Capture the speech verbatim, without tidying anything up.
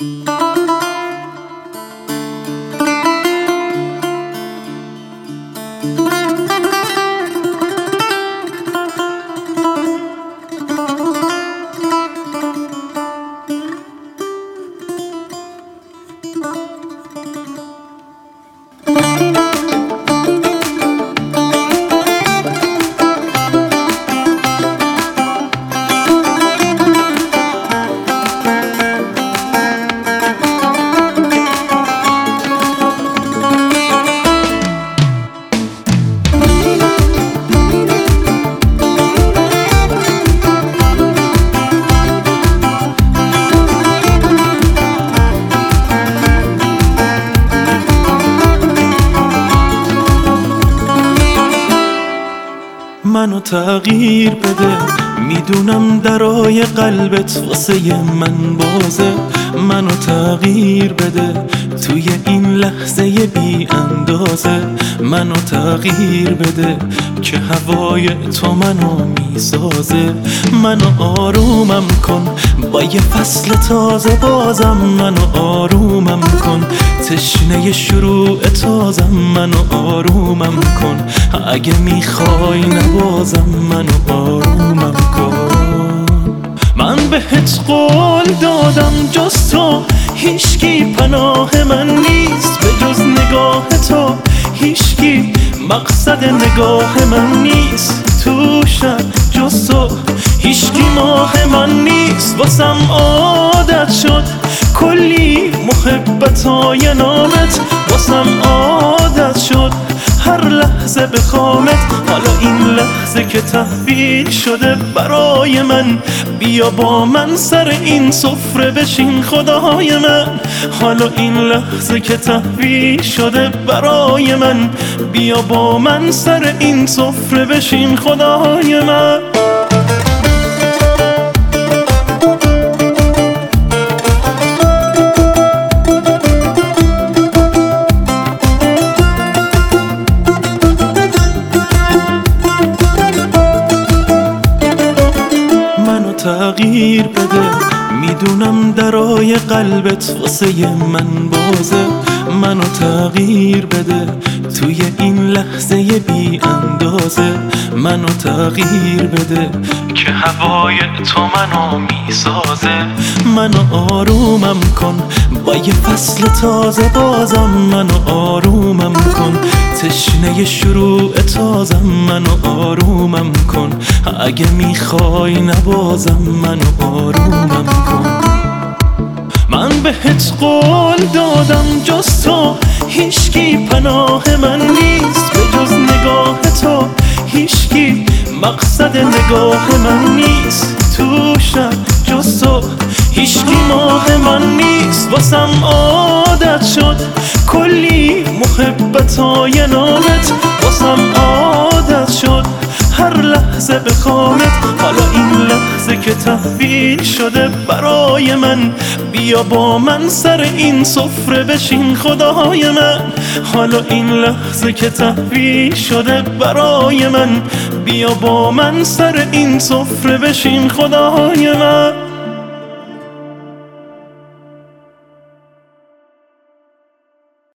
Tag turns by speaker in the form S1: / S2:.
S1: منو تغییر بده، میدونم درای قلبت واسه من بازه. منو تغییر بده توی این لحظه بی اندازه. منو تغییر بده که هوای تو منو میسازه. منو آرومم کن با یه فصل تازه بازم. منو آرومم کن تشنه شروع تازم. منو آرومم کن اگه میخوای نبازم. منو آرومم کن. من بهت قول دادم جز تو هیچکی پناه من نیست. به جز نگاه تو هیچکی مقصد نگاه من نیست. تو شب جز تو هیچکی ماه من نیست. واسم عادت شد کلی محبتای نامت. واسم عادت شد هر لحظه بخوامت. حالا این لحظه که تحویل شده برای من، بیا با من سر این سفره بشین خدای من. حالا این لحظه که تحویل شده برای من، بیا با من سر این سفره بشین خدای من. تغییر بده، میدونم درای قلبت واسه من بازه. منو تغییر بده توی این لحظه بی اندازه. منو تغییر بده که هوای تو منو میسازه. منو آرومم کن با یه فصل تازه بازم. منو آرومم کن تشنه شروع تازم. منو آرومم کن اگه میخوای نبازم. منو آرومم کن. من بهت قول دادم جز تو هیچکی پناه من نیست. به جز نگاه تو هیچکی مقصد نگاه من نیست. تو شب جز تو هیچکی ماه من نیست. واسم عادت شد کلی محبتای نامت. واسم عادت شد هر لحظه بخوامت. حالا این لحظه که تحویل شده برای من، بیا با من سر این سفره بشین خدای من. حالا این لحظه که تحویل شده برای من، بیا با من سر این سفره بشین خدای من.